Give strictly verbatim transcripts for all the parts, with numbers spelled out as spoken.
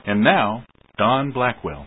And now, Don Blackwell.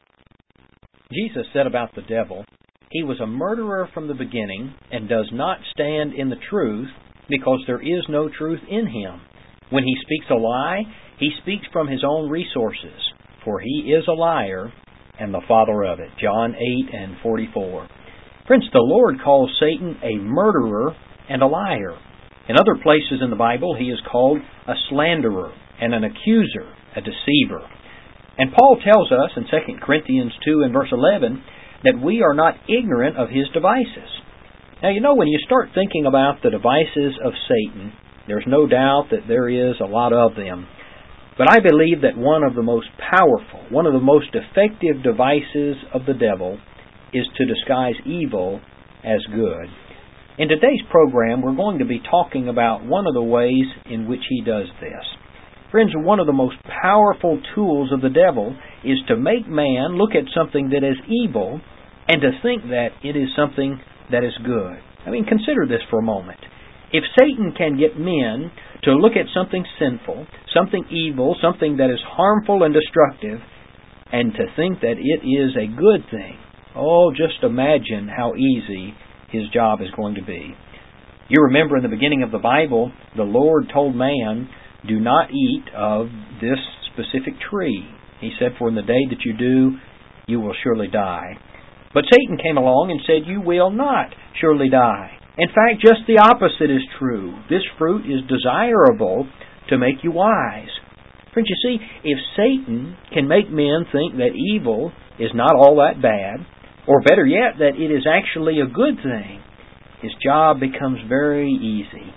Jesus said about the devil, "He was a murderer from the beginning and does not stand in the truth because there is no truth in him. When he speaks a lie, he speaks from his own resources, for he is a liar and the father of it." John eight and forty-four. Friends, the Lord calls Satan a murderer and a liar. In other places in the Bible, he is called a slanderer and an accuser, a deceiver. And Paul tells us in Second Corinthians two and verse eleven that we are not ignorant of his devices. Now, you know, when you start thinking about the devices of Satan, there's no doubt that there is a lot of them. But I believe that one of the most powerful, one of the most effective devices of the devil is to disguise evil as good. In today's program, we're going to be talking about one of the ways in which he does this. Friends, one of the most powerful tools of the devil is to make man look at something that is evil and to think that it is something that is good. I mean, consider this for a moment. If Satan can get men to look at something sinful, something evil, something that is harmful and destructive, and to think that it is a good thing, oh, just imagine how easy his job is going to be. You remember in the beginning of the Bible, the Lord told man, "Do not eat of this specific tree." He said, "For in the day that you do, you will surely die." But Satan came along and said, "You will not surely die. In fact, just the opposite is true. This fruit is desirable to make you wise." Friends, you see, if Satan can make men think that evil is not all that bad, or better yet, that it is actually a good thing, his job becomes very easy.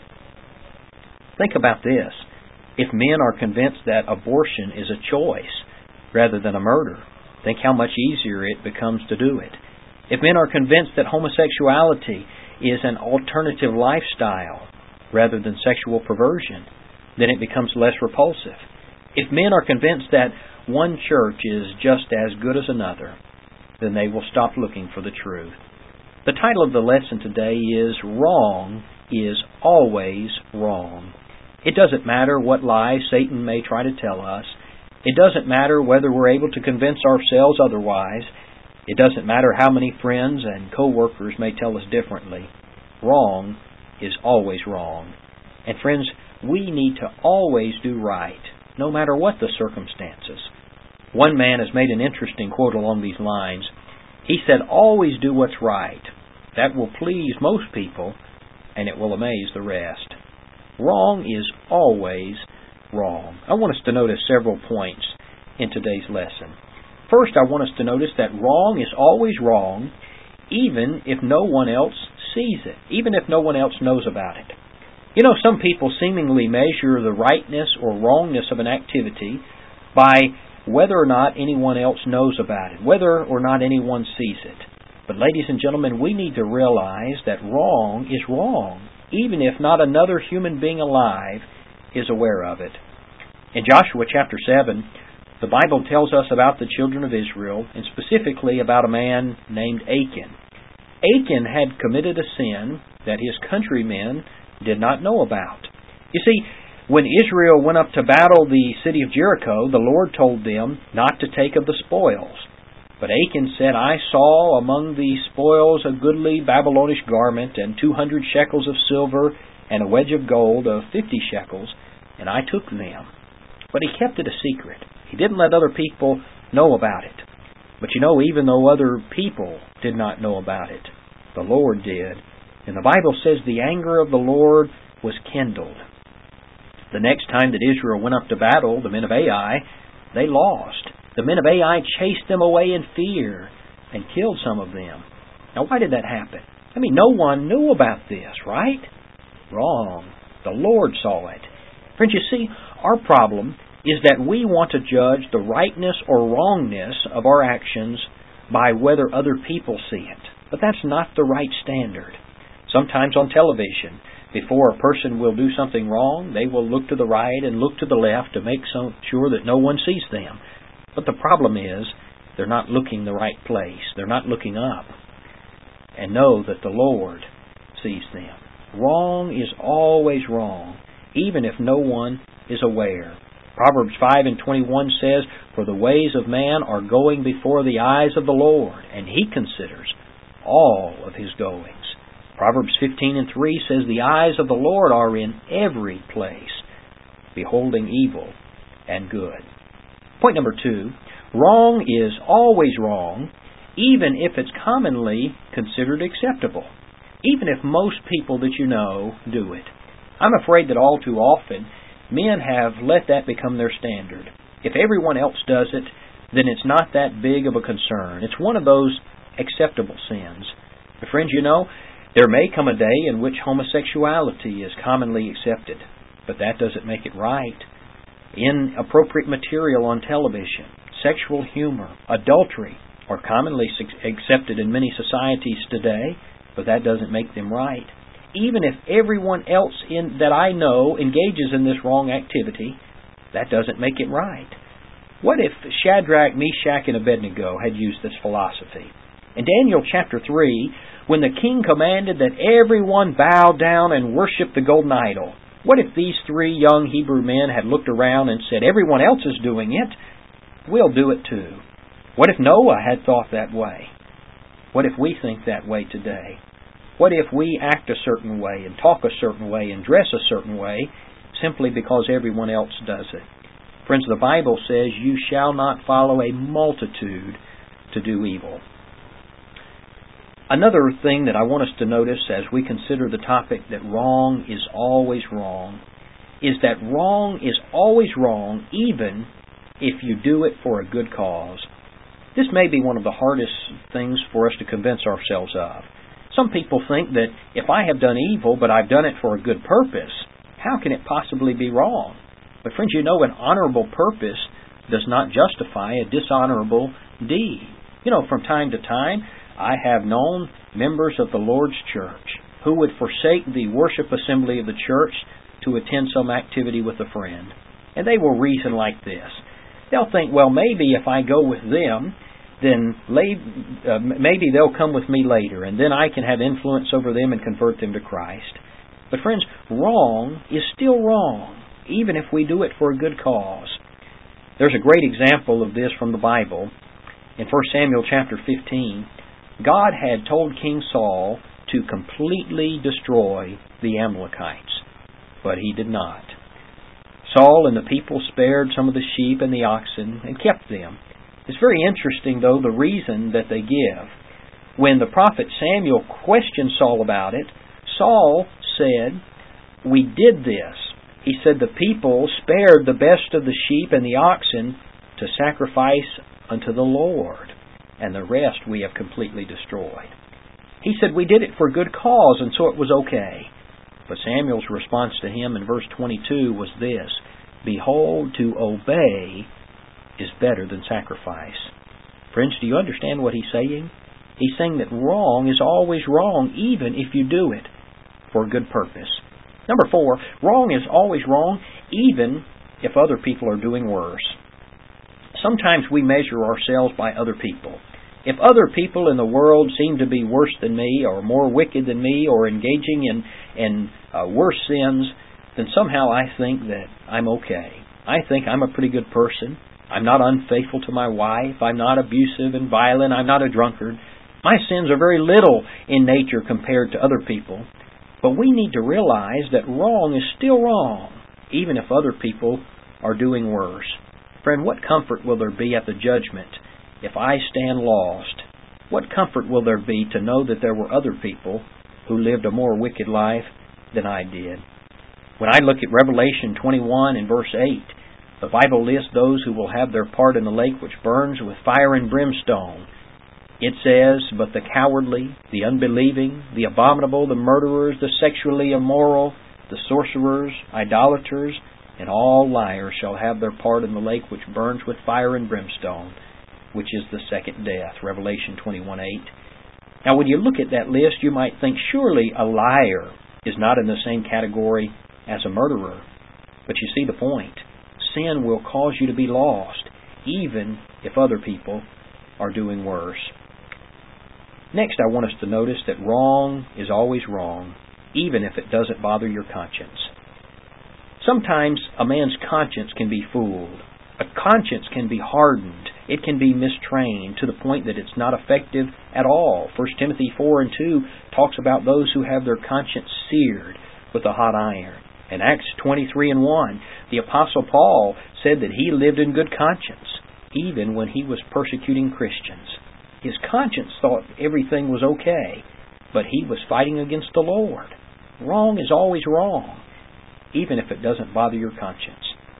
Think about this. If men are convinced that abortion is a choice rather than a murder, think how much easier it becomes to do it. If men are convinced that homosexuality is an alternative lifestyle rather than sexual perversion, then it becomes less repulsive. If men are convinced that one church is just as good as another, then they will stop looking for the truth. The title of the lesson today is "Wrong is Always Wrong." It doesn't matter what lies Satan may try to tell us. It doesn't matter whether we're able to convince ourselves otherwise. It doesn't matter how many friends and co-workers may tell us differently. Wrong is always wrong. And friends, we need to always do right, no matter what the circumstances. One man has made an interesting quote along these lines. He said, "Always do what's right. That will please most people, and it will amaze the rest." Wrong is always wrong. I want us to notice several points in today's lesson. First, I want us to notice that wrong is always wrong, even if no one else sees it, even if no one else knows about it. You know, some people seemingly measure the rightness or wrongness of an activity by whether or not anyone else knows about it, whether or not anyone sees it. But ladies and gentlemen, we need to realize that wrong is wrong, even if not another human being alive is aware of it. In Joshua chapter seven, the Bible tells us about the children of Israel, and specifically about a man named Achan. Achan had committed a sin that his countrymen did not know about. You see, when Israel went up to battle the city of Jericho, the Lord told them not to take of the spoils. But Achan said, "I saw among the spoils a goodly Babylonish garment, and two hundred shekels of silver, and a wedge of gold of fifty shekels, and I took them." But he kept it a secret. He didn't let other people know about it. But you know, even though other people did not know about it, the Lord did. And the Bible says the anger of the Lord was kindled. The next time that Israel went up to battle, the men of Ai, they lost. The men of Ai chased them away in fear and killed some of them. Now, why did that happen? I mean, no one knew about this, right? Wrong. The Lord saw it. Friends, you see, our problem is that we want to judge the rightness or wrongness of our actions by whether other people see it. But that's not the right standard. Sometimes on television, before a person will do something wrong, they will look to the right and look to the left to make so sure that no one sees them. But the problem is, they're not looking the right place. They're not looking up. And know that the Lord sees them. Wrong is always wrong, even if no one is aware. Proverbs five and twenty-one says, "For the ways of man are going before the eyes of the Lord, and He considers all of his goings." Proverbs fifteen and three says, "The eyes of the Lord are in every place, beholding evil and good." Point number two, wrong is always wrong, even if it's commonly considered acceptable, even if most people that you know do it. I'm afraid that all too often, men have let that become their standard. If everyone else does it, then it's not that big of a concern. It's one of those acceptable sins. But friends, you know, there may come a day in which homosexuality is commonly accepted, but that doesn't make it right. Inappropriate material on television, sexual humor, adultery are commonly accepted in many societies today, but that doesn't make them right. Even if everyone else in, that I know engages in this wrong activity, that doesn't make it right. What if Shadrach, Meshach, and Abednego had used this philosophy? In Daniel chapter three, when the king commanded that everyone bow down and worship the golden idol, what if these three young Hebrew men had looked around and said, "Everyone else is doing it, we'll do it too"? What if Noah had thought that way? What if we think that way today? What if we act a certain way and talk a certain way and dress a certain way simply because everyone else does it? Friends, the Bible says you shall not follow a multitude to do evil. Another thing that I want us to notice as we consider the topic that wrong is always wrong is that wrong is always wrong even if you do it for a good cause. This may be one of the hardest things for us to convince ourselves of. Some people think that if I have done evil but I've done it for a good purpose, how can it possibly be wrong? But friends, you know, an honorable purpose does not justify a dishonorable deed. You know, from time to time, I have known members of the Lord's church who would forsake the worship assembly of the church to attend some activity with a friend. And they will reason like this. They'll think, well, maybe if I go with them, then maybe they'll come with me later, and then I can have influence over them and convert them to Christ. But friends, wrong is still wrong, even if we do it for a good cause. There's a great example of this from the Bible. In First Samuel chapter fifteen, God had told King Saul to completely destroy the Amalekites, but he did not. Saul and the people spared some of the sheep and the oxen and kept them. It's very interesting, though, the reason that they give. When the prophet Samuel questioned Saul about it, Saul said, "We did this." He said, "The people spared the best of the sheep and the oxen to sacrifice unto the Lord, and the rest we have completely destroyed." He said, "We did it for a good cause, and so it was okay." But Samuel's response to him in verse twenty-two was this: "Behold, to obey is better than sacrifice." Friends, do you understand what he's saying? He's saying that wrong is always wrong, even if you do it for a good purpose. Number four, wrong is always wrong, even if other people are doing worse. Sometimes we measure ourselves by other people. If other people in the world seem to be worse than me, or more wicked than me, or engaging in, in uh, worse sins, then somehow I think that I'm okay. I think I'm a pretty good person. I'm not unfaithful to my wife. I'm not abusive and violent. I'm not a drunkard. My sins are very little in nature compared to other people. But we need to realize that wrong is still wrong, even if other people are doing worse. Friend, what comfort will there be at the judgment if I stand lost? What comfort will there be to know that there were other people who lived a more wicked life than I did? When I look at Revelation twenty-one and verse eight, the Bible lists those who will have their part in the lake which burns with fire and brimstone. It says, "But the cowardly, the unbelieving, the abominable, the murderers, the sexually immoral, the sorcerers, idolaters, and all liars shall have their part in the lake which burns with fire and brimstone, which is the second death." Revelation twenty-one eight. Now, when you look at that list, you might think, surely a liar is not in the same category as a murderer. But you see the point. Sin will cause you to be lost, even if other people are doing worse. Next, I want us to notice that wrong is always wrong, even if it doesn't bother your conscience. Sometimes a man's conscience can be fooled. A conscience can be hardened. It can be mistrained to the point that it's not effective at all. First Timothy four and two talks about those who have their conscience seared with a hot iron. In Acts twenty-three and one, the Apostle Paul said that he lived in good conscience, even when he was persecuting Christians. His conscience thought everything was okay, but he was fighting against the Lord. Wrong is always wrong, even if it doesn't bother your conscience.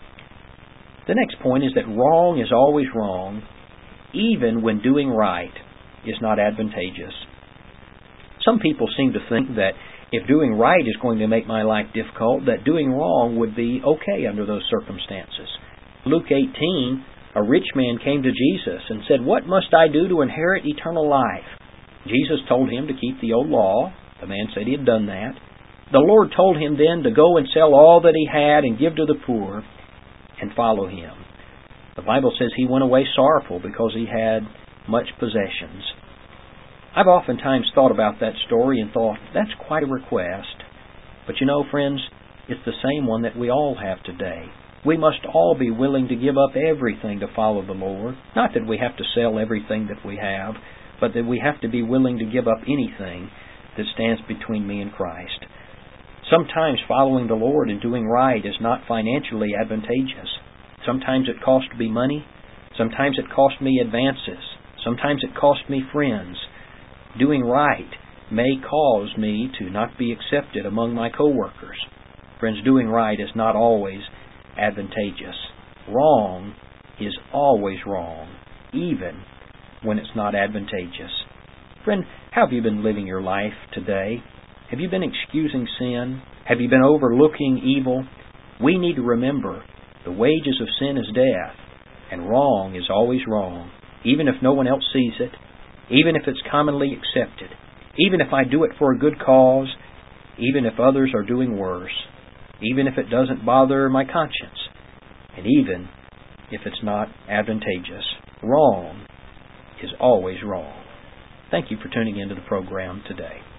The next point is that wrong is always wrong, even when doing right is not advantageous. Some people seem to think that if doing right is going to make my life difficult, that doing wrong would be okay under those circumstances. Luke eighteen, a rich man came to Jesus and said, "What must I do to inherit eternal life?" Jesus told him to keep the old law. The man said he had done that. The Lord told him then to go and sell all that he had and give to the poor and follow him. The Bible says he went away sorrowful because he had much possessions. I've oftentimes thought about that story and thought, that's quite a request. But you know, friends, it's the same one that we all have today. We must all be willing to give up everything to follow the Lord. Not that we have to sell everything that we have, but that we have to be willing to give up anything that stands between me and Christ. Sometimes following the Lord and doing right is not financially advantageous. Sometimes it costs me money. Sometimes it costs me advances. Sometimes it costs me friends. Doing right may cause me to not be accepted among my co-workers. Friends, doing right is not always advantageous. Wrong is always wrong, even when it's not advantageous. Friend, how have you been living your life today? Have you been excusing sin? Have you been overlooking evil? We need to remember the wages of sin is death, and wrong is always wrong, even if no one else sees it, even if it's commonly accepted, even if I do it for a good cause, even if others are doing worse, even if it doesn't bother my conscience, and even if it's not advantageous. Wrong is always wrong. Thank you for tuning into the program today.